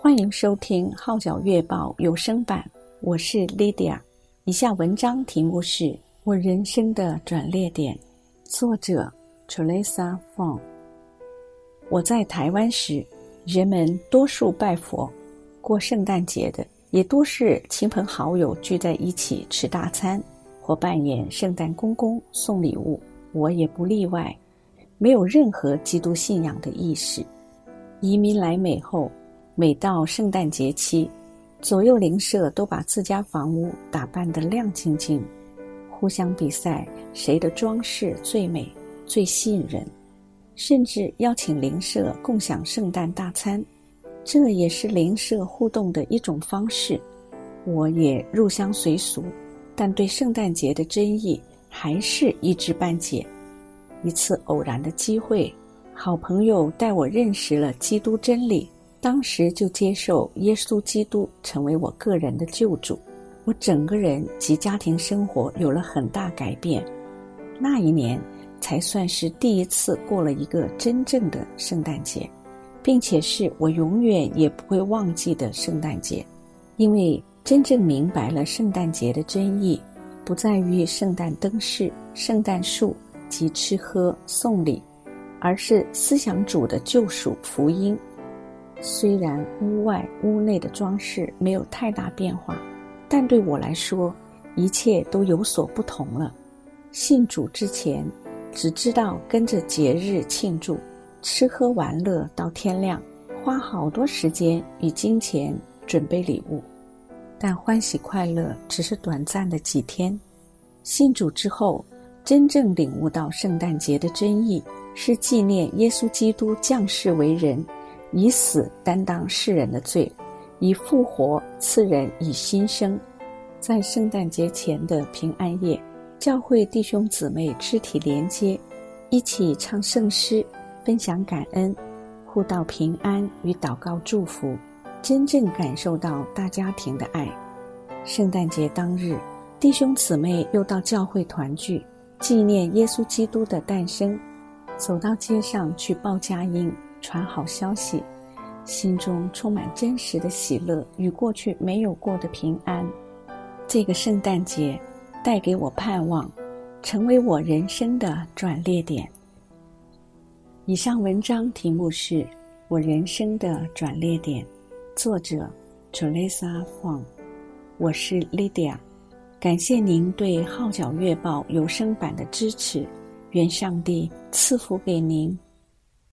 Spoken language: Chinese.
欢迎收听《号角月报》有声版，我是 Lydia。以下文章题目是《我人生的转捩点》，作者 Teresa Fong。我在台湾时，人们多数拜佛，过圣诞节的也多是亲朋好友聚在一起吃大餐，或扮演圣诞公公送礼物，我也不例外，没有任何基督信仰的意识。移民来美后，每到圣诞节期，左右邻舍都把自家房屋打扮得亮晶晶，互相比赛谁的装饰最美最吸引人，甚至邀请邻舍共享圣诞大餐，这也是邻舍互动的一种方式。我也入乡随俗，但对圣诞节的真意还是一知半解。一次偶然的机会，好朋友带我认识了基督真理，当时就接受耶稣基督成为我个人的救主，我整个人及家庭生活有了很大改变。那一年才算是第一次过了一个真正的圣诞节，并且是我永远也不会忘记的圣诞节。因为真正明白了圣诞节的真意，不在于圣诞灯饰、圣诞树及吃喝送礼，而是思想主的救赎福音。虽然屋外屋内的装饰没有太大变化，但对我来说一切都有所不同了。信主之前只知道跟着节日庆祝，吃喝玩乐到天亮，花好多时间与金钱准备礼物，但欢喜快乐只是短暂的几天。信主之后，真正领悟到圣诞节的真意，是纪念耶稣基督降世为人，以死担当世人的罪，以复活赐人以新生。在圣诞节前的平安夜，教会弟兄姊妹肢体连接，一起唱圣诗，分享感恩，互道平安与祷告祝福，真正感受到大家庭的爱。圣诞节当日，弟兄姊妹又到教会团聚，纪念耶稣基督的诞生，走到街上去报佳音，传好消息，心中充满真实的喜乐与过去没有过的平安。这个圣诞节带给我盼望，成为我人生的转捩点。以上文章题目是我人生的转捩点，作者 Teresa Fong。 我是 Lydia， 感谢您对号角月报有声版的支持，愿上帝赐福给您。